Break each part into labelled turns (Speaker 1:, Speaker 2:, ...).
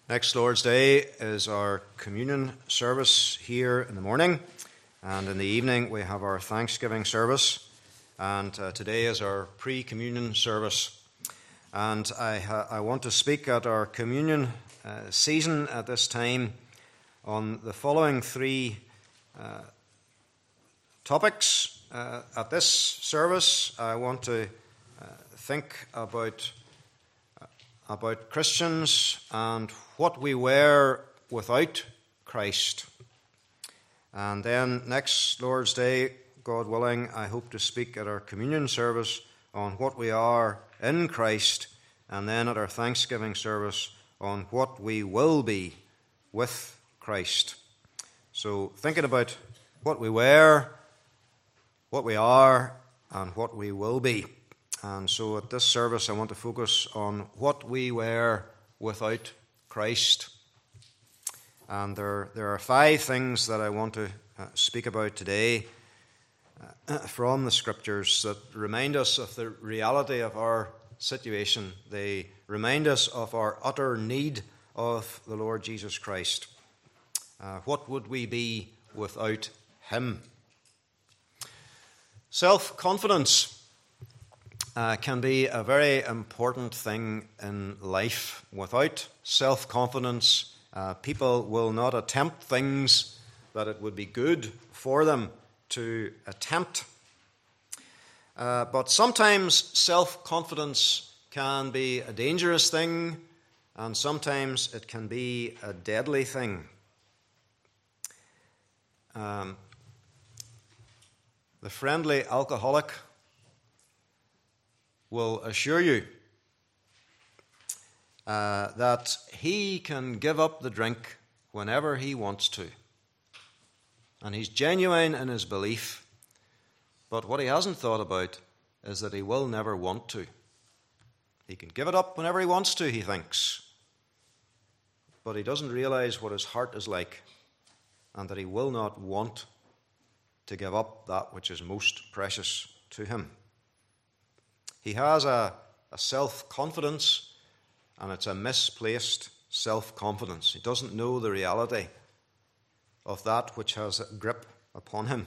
Speaker 1: Next Lord's Day is our communion service here in the morning, and in the evening we have our Thanksgiving service, and today is our pre-communion service. And I want to speak at our communion season at this time on the following three topics. At this service, I want to think about Christians and what we were without Christ. And then next Lord's Day, God willing, I hope to speak at our communion service on what we are in Christ, and then at our Thanksgiving service on what we will be with Christ. So thinking about what we were, what we are, and what we will be. And so at this service I want to focus on what we were without Christ. And there are 5 things that I want to speak about today from the Scriptures that remind us of the reality of our situation. They remind us of our utter need of the Lord Jesus Christ. What would we be without Him? Self-confidence can be a very important thing in life. Without self-confidence, people will not attempt things that it would be good for them to attempt. But sometimes self-confidence can be a dangerous thing, and sometimes it can be a deadly thing. The friendly alcoholic will assure you that he can give up the drink whenever he wants to. And he's genuine in his belief, but what he hasn't thought about is that he will never want to. He can give it up whenever he wants to, he thinks, but he doesn't realize what his heart is like, and that he will not want to give up that which is most precious to him. He has a self-confidence, and it's a misplaced self-confidence. He doesn't know the reality of that which has a grip upon him.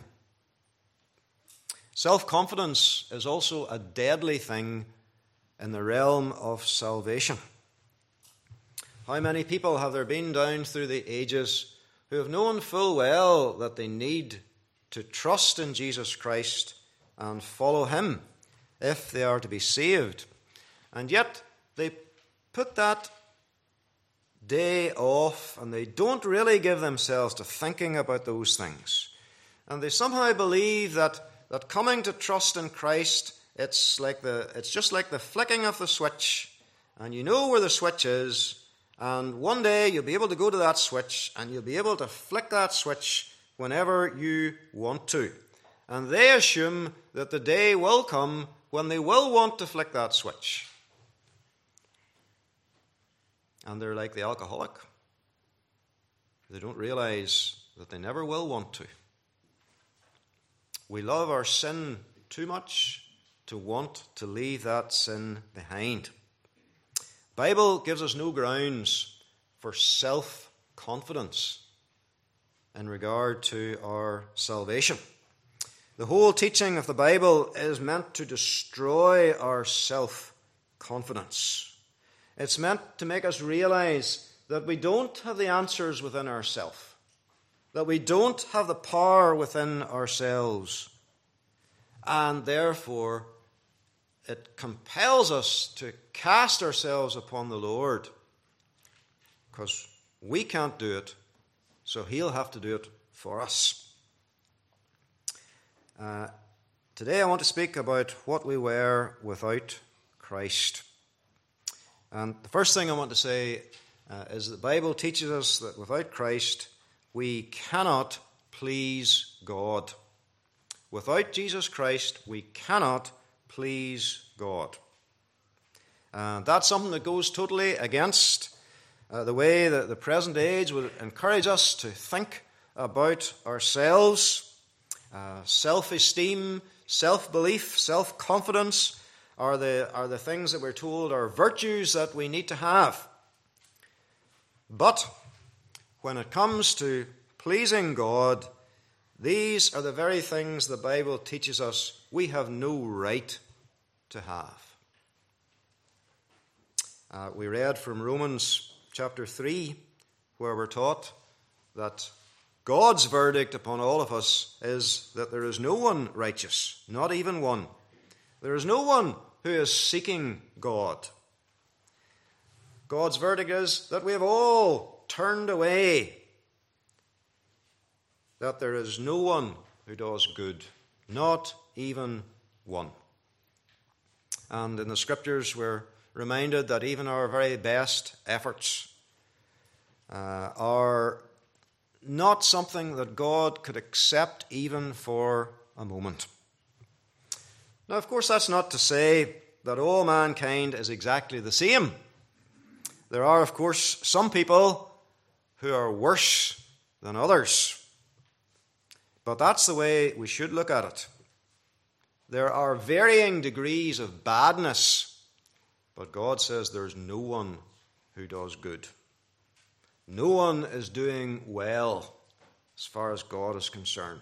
Speaker 1: Self-confidence is also a deadly thing in the realm of salvation. How many people have there been down through the ages who have known full well that they need to trust in Jesus Christ and follow Him if they are to be saved, and yet they put that day off and they don't really give themselves to thinking about those things, and they somehow believe that coming to trust in Christ, it's just like the flicking of the switch, and you know where the switch is, and one day you'll be able to go to that switch and you'll be able to flick that switch whenever you want to. And they assume that the day will come when they will want to flick that switch. And they're like the alcoholic. They don't realize that they never will want to. We love our sin too much to want to leave that sin behind. The Bible gives us no grounds for self-confidence in regard to our salvation. The whole teaching of the Bible is meant to destroy our self-confidence. It's meant to make us realize that we don't have the answers within ourselves, that we don't have the power within ourselves, and therefore it compels us to cast ourselves upon the Lord, because we can't do it, so He'll have to do it for us. Today I want to speak about what we were without Christ. And the first thing I want to say is that the Bible teaches us that without Christ we cannot please God. Without Jesus Christ we cannot please God. That's something that goes totally against the way that the present age would encourage us to think about ourselves. Self-esteem, self-belief, self-confidence are the things that we're told are virtues that we need to have. But when it comes to pleasing God, these are the very things the Bible teaches us we have no right to have. We read from Romans chapter 3, where we're taught that God's verdict upon all of us is that there is no one righteous, not even one. There is no one who is seeking God. God's verdict is that we have all turned away, that there is no one who does good, not even one. And in the Scriptures we're reminded that even our very best efforts are not something that God could accept even for a moment. Now, of course, that's not to say that all mankind is exactly the same. There are, of course, some people who are worse than others. But that's the way we should look at it. There are varying degrees of badness, but God says there's no one who does good. No one is doing well as far as God is concerned.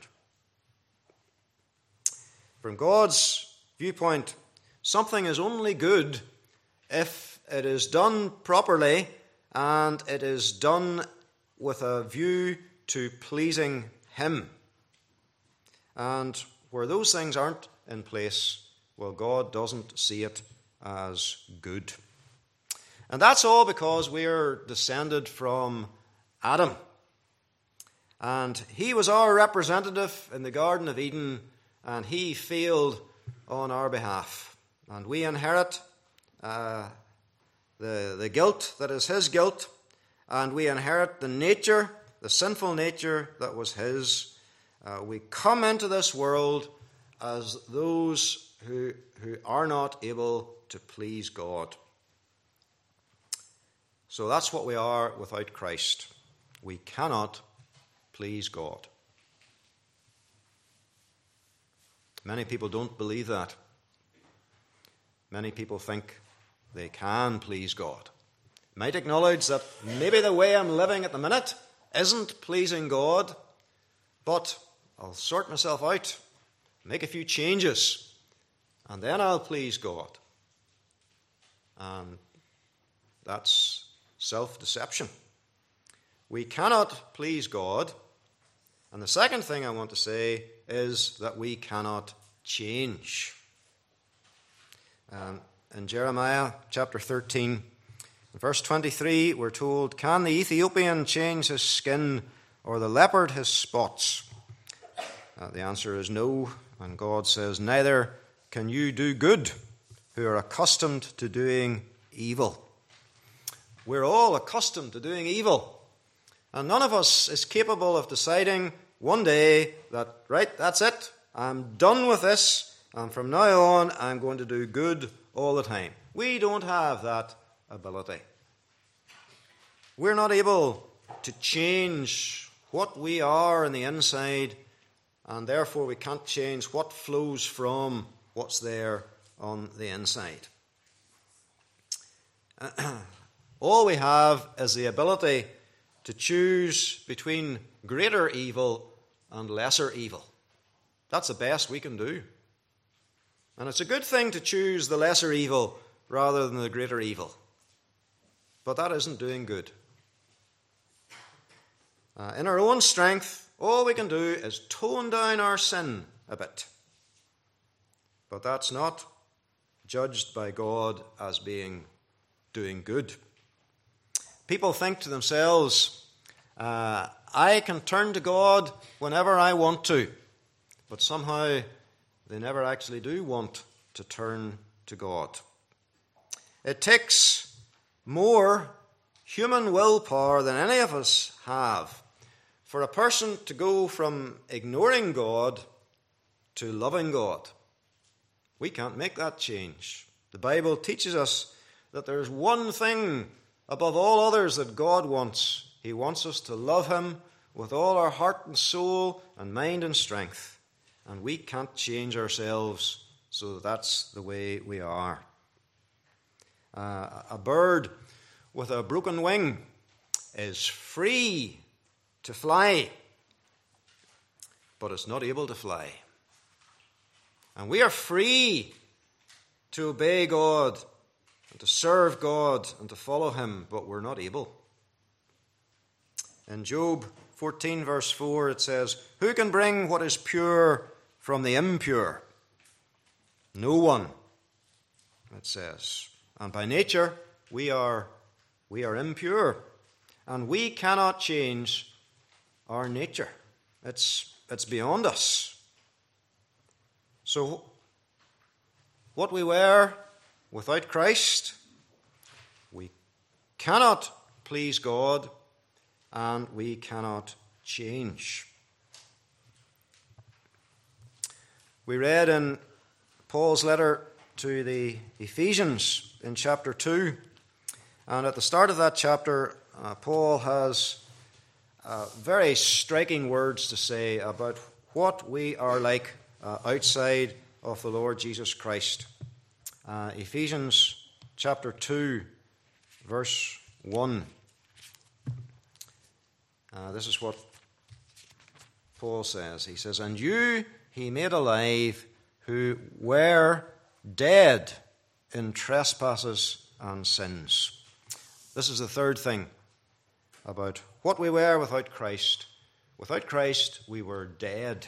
Speaker 1: From God's viewpoint, something is only good if it is done properly and it is done with a view to pleasing Him. And where those things aren't in place, well, God doesn't see it as good. And that's all because we are descended from Adam. And he was our representative in the Garden of Eden, and he failed on our behalf. And we inherit the guilt that is his guilt, and we inherit the nature, the sinful nature that was his. We come into this world as those who are not able to please God. So that's what we are without Christ. We cannot please God. Many people don't believe that. Many people think they can please God. Might acknowledge that maybe the way I'm living at the minute isn't pleasing God, but I'll sort myself out, make a few changes, and then I'll please God. And that's self-deception. We cannot please God. And the second thing I want to say is that we cannot change. In Jeremiah chapter 13, verse 23, we're told, "Can the Ethiopian change his skin or the leopard his spots?" The answer is no. And God says, "Neither can you do good who are accustomed to doing evil." We're all accustomed to doing evil. And none of us is capable of deciding one day that, right, that's it, I'm done with this, and from now on I'm going to do good all the time. We don't have that ability. We're not able to change what we are on the inside, and therefore we can't change what flows from what's there on the inside. All we have is the ability to choose between greater evil and lesser evil. That's the best we can do. And it's a good thing to choose the lesser evil rather than the greater evil. But that isn't doing good. In our own strength, all we can do is tone down our sin a bit. But that's not judged by God as being doing good. People think to themselves, I can turn to God whenever I want to. But somehow they never actually do want to turn to God. It takes more human willpower than any of us have for a person to go from ignoring God to loving God. We can't make that change. The Bible teaches us that there's one thing above all others that God wants. He wants us to love Him with all our heart and soul and mind and strength. And we can't change ourselves, so that's the way we are. A bird with a broken wing is free to fly, but it's not able to fly. And we are free to obey God and to serve God and to follow him, but we're not able. In Job 14 verse 4 it says, "Who can bring what is pure from the impure?" No one, it says. And by nature we are impure, and we cannot change our nature. It's beyond us. So what we were without Christ, we cannot please God, and we cannot change. We read in Paul's letter to the Ephesians in chapter 2, and at the start of that chapter, Paul has very striking words to say about what we are like outside of the Lord Jesus Christ. Ephesians chapter 2, verse 1. This is what Paul says. He says, "And you he made alive who were dead in trespasses and sins." This is the third thing about what we were without Christ. Without Christ, we were dead.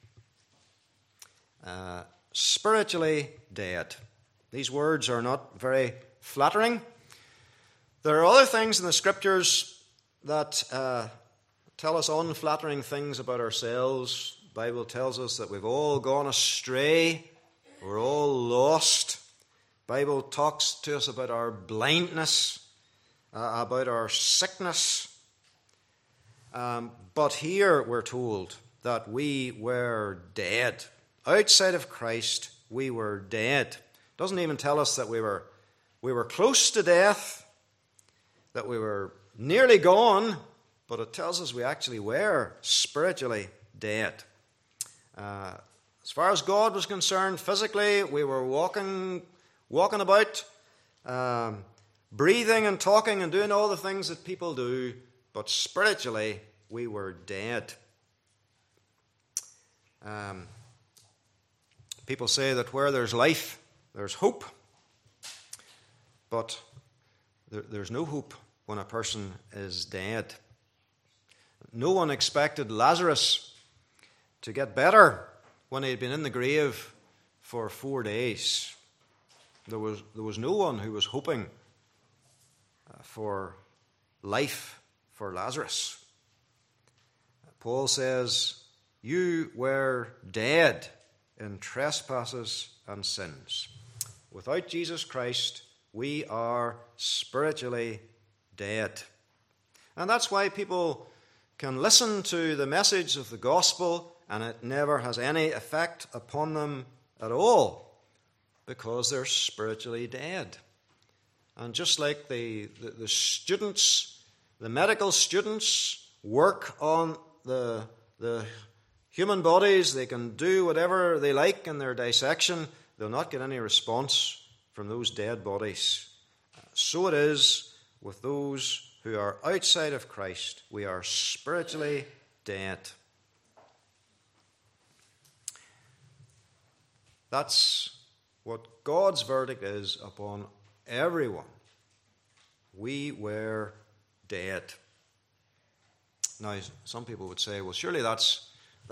Speaker 1: Spiritually dead. These words are not very flattering. There are other things in the Scriptures that tell us unflattering things about ourselves. The Bible tells us that we've all gone astray. We're all lost. The Bible talks to us about our blindness, about our sickness. But here we're told that we were dead. Outside of Christ, we were dead. It doesn't even tell us that we were close to death, that we were nearly gone, but it tells us we actually were spiritually dead. As far as God was concerned, physically, we were walking about, breathing and talking and doing all the things that people do, but spiritually, we were dead. People say that where there's life, there's hope, but there's no hope when a person is dead. No one expected Lazarus to get better when he had been in the grave for 4 days. There was no one who was hoping for life for Lazarus. Paul says, "You were dead in trespasses and sins." Without Jesus Christ, we are spiritually dead. And that's why people can listen to the message of the gospel and it never has any effect upon them at all, because they're spiritually dead. And just like the students, the medical students work on the human bodies, they can do whatever they like in their dissection, they'll not get any response from those dead bodies. So it is with those who are outside of Christ. We are spiritually dead. That's what God's verdict is upon everyone. We were dead. Now, some people would say, well, surely that's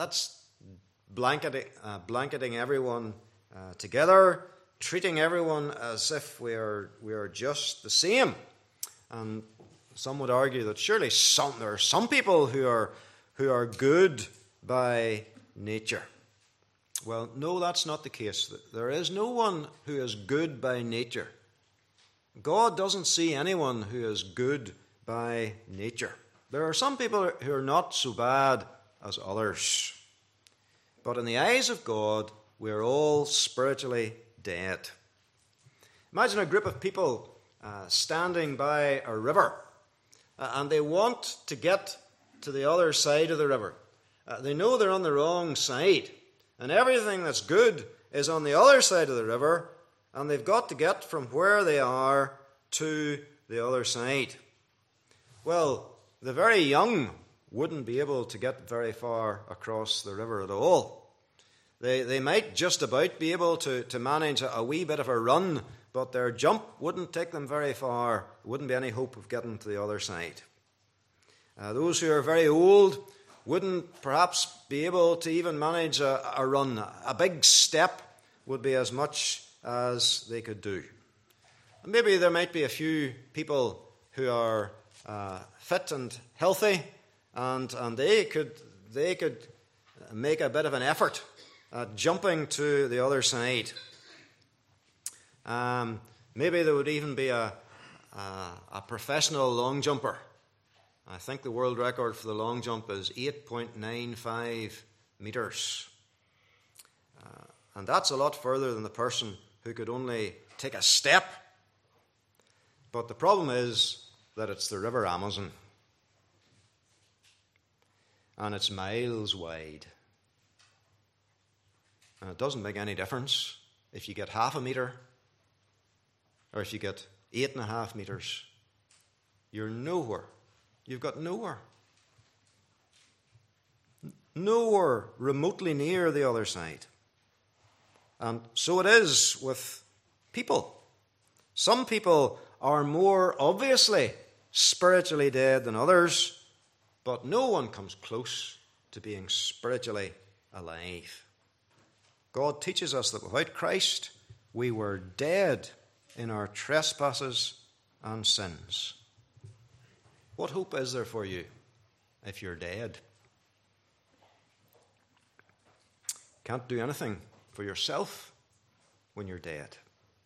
Speaker 1: blanketing everyone together, treating everyone as if we are just the same. And some would argue that surely there are some people who are good by nature. Well, no, that's not the case. There is no one who is good by nature. God doesn't see anyone who is good by nature. There are some people who are not so bad as others. But in the eyes of God, we are all spiritually dead. Imagine a group of people standing by a river, and they want to get to the other side of the river. They know they're on the wrong side, and everything that's good is on the other side of the river, and they've got to get from where they are to the other side. Well, the very young wouldn't be able to get very far across the river at all. They might just about be able to manage a wee bit of a run, but their jump wouldn't take them very far. There wouldn't be any hope of getting to the other side. Those who are very old wouldn't perhaps be able to even manage a run. A big step would be as much as they could do. And maybe there might be a few people who are fit and healthy, and they could make a bit of an effort at jumping to the other side. Maybe there would even be a professional long jumper. I think the world record for the long jump is 8.95 metres. And that's a lot further than the person who could only take a step. But the problem is that it's the River Amazon. And it's miles wide. And it doesn't make any difference if you get half a metre or if you get 8.5 metres. You're nowhere. You've got nowhere. Nowhere remotely near the other side. And so it is with people. Some people are more obviously spiritually dead than others, but no one comes close to being spiritually alive. God teaches us that without Christ, we were dead in our trespasses and sins. What hope is there for you if you're dead? Can't do anything for yourself when you're dead.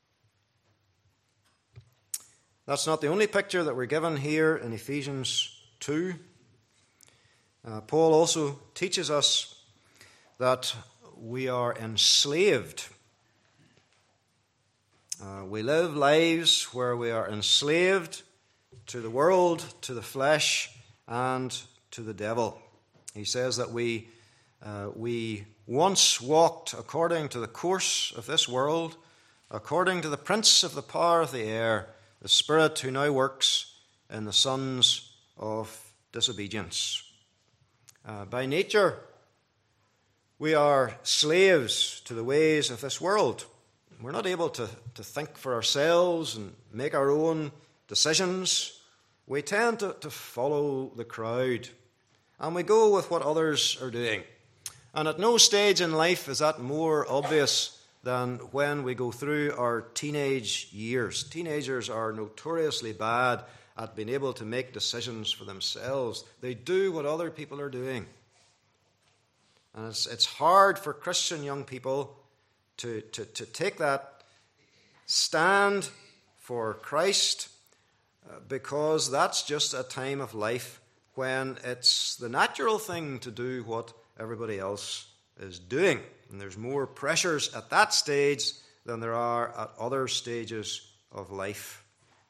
Speaker 1: That's not the only picture that we're given here in Ephesians 2. Paul also teaches us that we are enslaved. We live lives where we are enslaved to the world, to the flesh, and to the devil. He says that we once walked according to the course of this world, according to the prince of the power of the air, the spirit who now works in the sons of disobedience. By nature, we are slaves to the ways of this world. We're not able to think for ourselves and make our own decisions. We tend to follow the crowd, and we go with what others are doing. And at no stage in life is that more obvious than when we go through our teenage years. Teenagers are notoriously bad at being able to make decisions for themselves. They do what other people are doing. And it's hard for Christian young people to take that stand for Christ, because that's just a time of life when it's the natural thing to do what everybody else is doing. And there's more pressures at that stage than there are at other stages of life.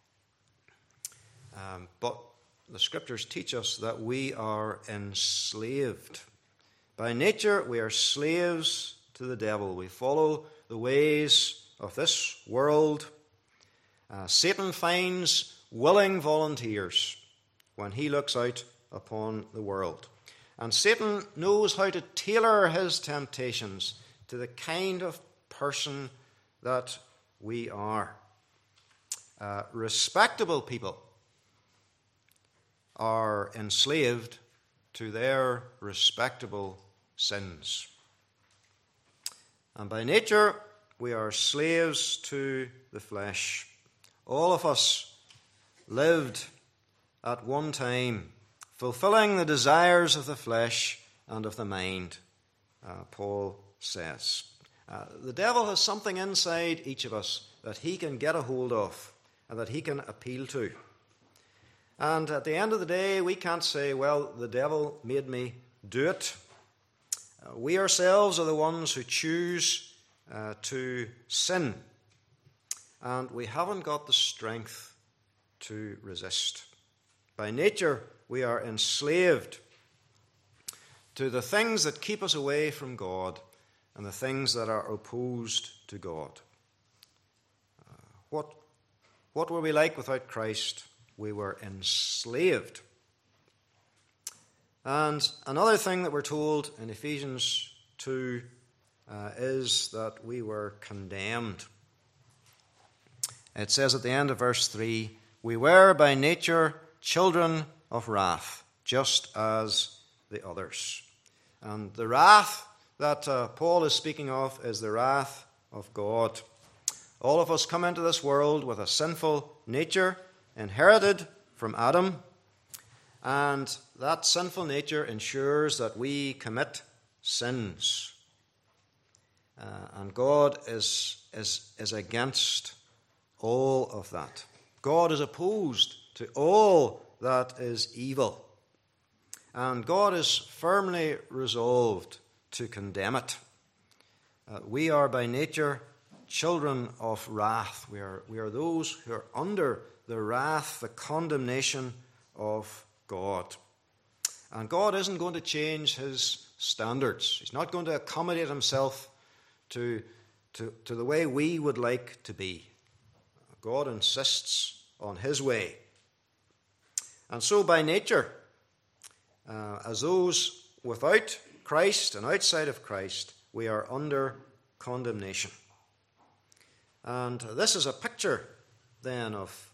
Speaker 1: But the Scriptures teach us that we are enslaved. By nature, we are slaves to the devil. We follow the ways of this world. Satan finds willing volunteers when he looks out upon the world. And Satan knows how to tailor his temptations to the kind of person that we are. Respectable people are enslaved to their respectable sins. And by nature, we are slaves to the flesh. All of us lived at one time fulfilling the desires of the flesh and of the mind, Paul says. The devil has something inside each of us that he can get a hold of and that he can appeal to. And at the end of the day, we can't say, well, the devil made me do it. We ourselves are the ones who choose to sin. And we haven't got the strength to resist. By nature, we are enslaved to the things that keep us away from God and the things that are opposed to God. What were we like without Christ? We were enslaved And another thing that we're told in Ephesians 2 is that we were condemned. It says at the end of verse 3, we were by nature children of wrath, just as the others. And the wrath that Paul is speaking of is the wrath of God. All of us come into this world with a sinful nature inherited from Adam, and that sinful nature ensures that we commit sins. And God is against all of that. God is opposed to all that is evil. And God is firmly resolved to condemn it. We are by nature children of wrath. We are those who are under the wrath, the condemnation of God. And God isn't going to change his standards. He's not going to accommodate himself to the way we would like to be. God insists on his way. And so by nature, as those without Christ and outside of Christ, we are under condemnation. And this is a picture then of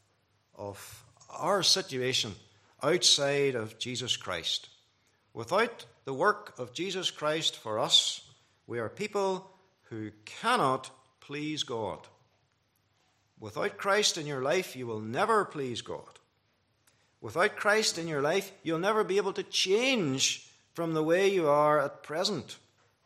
Speaker 1: our situation outside of Jesus Christ. Without the work of Jesus Christ for us, we are people who cannot please God. Without Christ in your life, you will never please God. Without Christ in your life, you'll never be able to change from the way you are at present.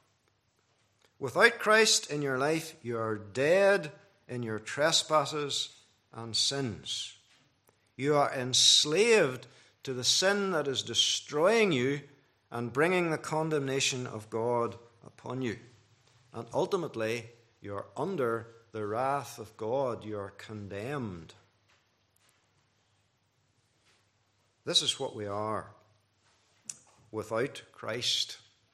Speaker 1: Without Christ in your life, you are dead in your trespasses and sins. You are enslaved to the sin that is destroying you and bringing the condemnation of God upon you. And ultimately, you are under the wrath of God. You are condemned. This is what we are without Christ.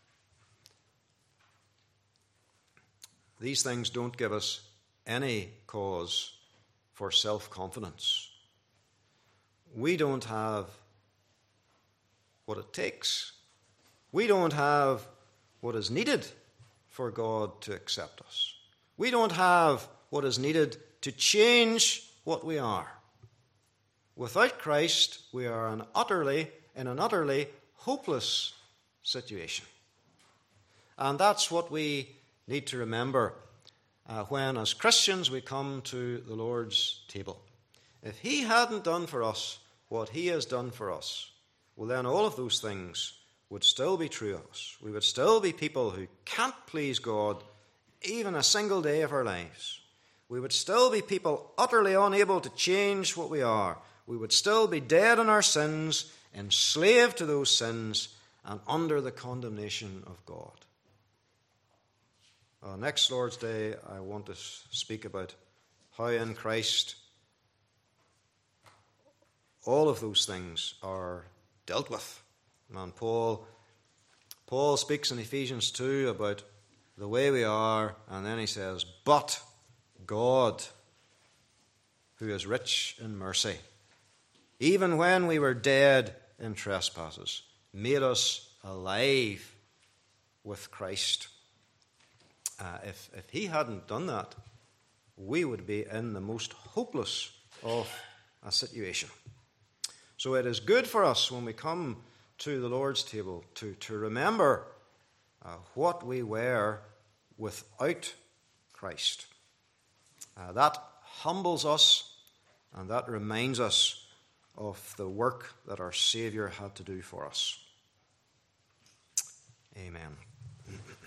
Speaker 1: These things don't give us any cause for self-confidence. We don't have what it takes. We don't have what is needed for God to accept us. We don't have what is needed to change what we are. Without Christ, we are in an utterly hopeless situation. And that's what we need to remember when, as Christians, we come to the Lord's table. If he hadn't done for us what he has done for us, well, then all of those things would still be true of us. We would still be people who can't please God even a single day of our lives. We would still be people utterly unable to change what we are. We would still be dead in our sins, enslaved to those sins, and under the condemnation of God. Next Lord's Day, I want to speak about how in Christ all of those things are dealt with. And Paul speaks in Ephesians 2 about the way we are, and then he says, but God, who is rich in mercy, even when we were dead in trespasses, made us alive with Christ. If he hadn't done that, we would be in the most hopeless of a situation. So it is good for us when we come to the Lord's table to remember what we were without Christ. That humbles us, and that reminds us of the work that our Saviour had to do for us. Amen.